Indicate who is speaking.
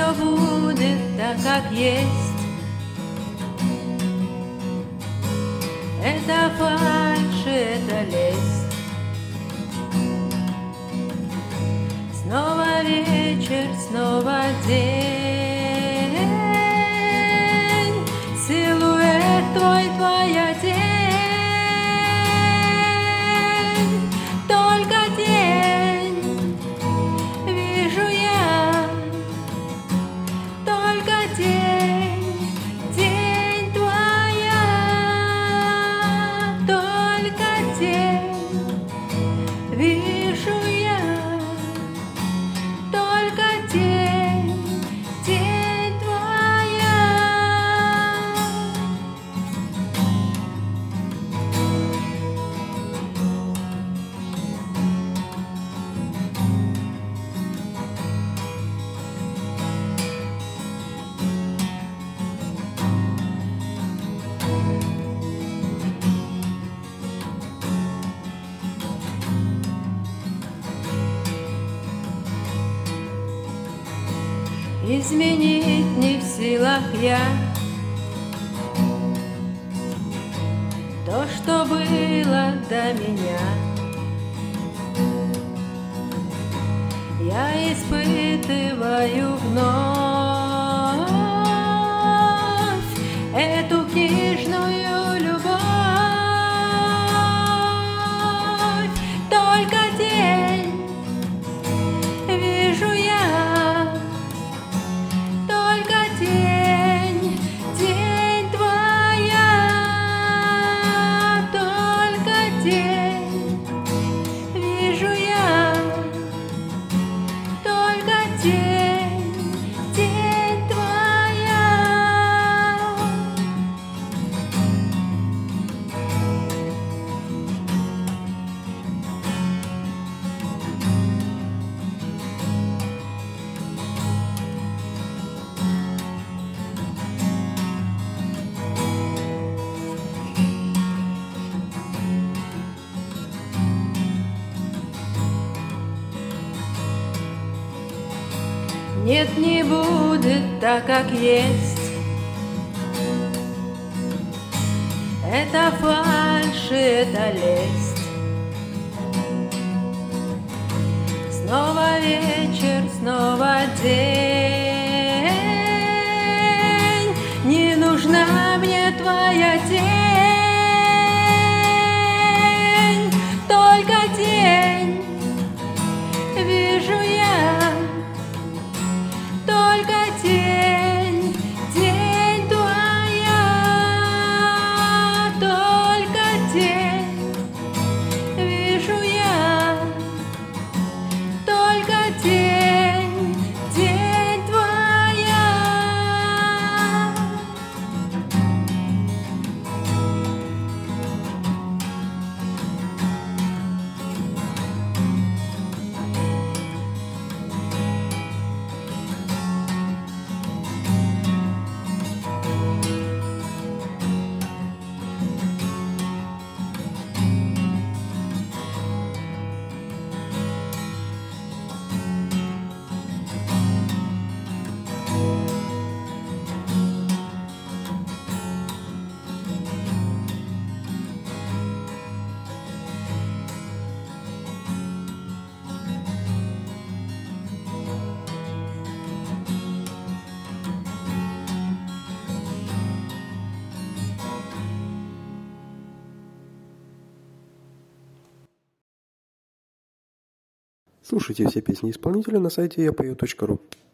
Speaker 1: все будет так, как есть. Это фальшь, это лесть. Снова вечер, снова день. Силуэт твой, твоя тень. Только тень вижу я. Только тень, тень твоя. Только тень вижу я. Только тень, тень твоя. Изменить не в силах я то, что было до меня. Я испытываю вновь эту книжную любовь. Только тень вижу я. Только тень, тень твоя. Только тень вижу я. Только тень, тень твоя. Нет, не будет так, как есть. Это фальшь, это лесть. Снова вечер, снова день. Не нужна мне твоя тень. Только тень вижу я. Только тень, тень твоя. Только тень вижу я. Только тень, тень твоя.
Speaker 2: Слушайте все песни исполнителя на сайте yapою.ru.